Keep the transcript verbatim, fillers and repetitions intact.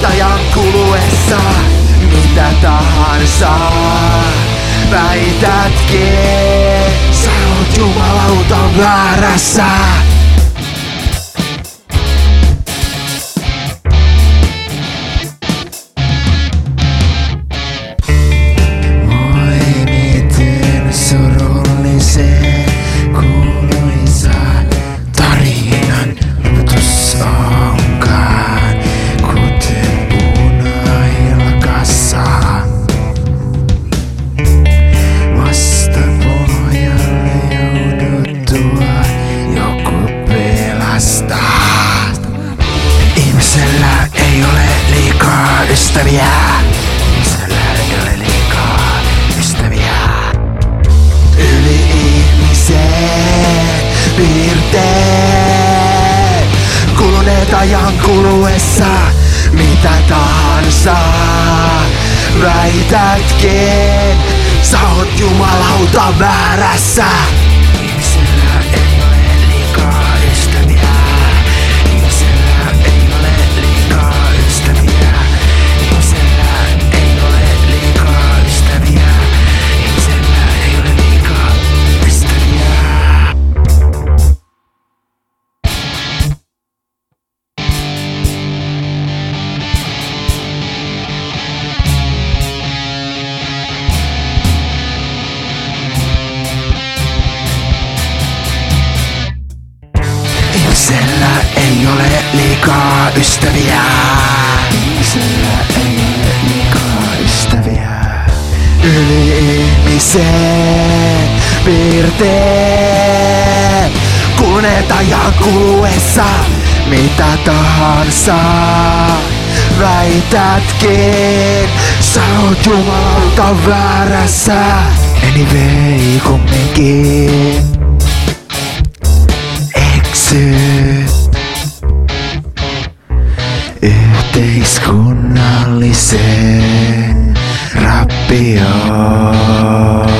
Kuluneet ajan kuluessa mitä tahansa väitätkin, sä oot jumalauta väärässä. Moi miten surullisen kuuluisa tarinan loputus onkaan, kuten punailkassa. Vastapohjalle jouduttua joku pelastaa. Ihmisellä ei ole liikaa ystäviä. Ihmisellä ei ole liikaa ystäviä. Yli ihmisen piirteet, kuluneet ajan kuluessa mitä tahansa väitätkin, sä oot jumalauta väärässä. Ihmisellä ei ole liikaa ystäviä. Ihmisellä ei ole liikaa ystäviä. Ihmisellä ei ole liikaa ystäviä. Ihmisellä ei ole liikaa ystäviä. Ihmisellä ei ole liikaa ystäviä. Ihmisellä ei ole liikaa ystäviä. Yli ihmisen piirteet, kuluneet ajan kuluessa mitä tahansa väitätkin, sä oot jumalauta väärässä. Anyway, kumminkin eksyt yhteiskunnalliseen rappioon.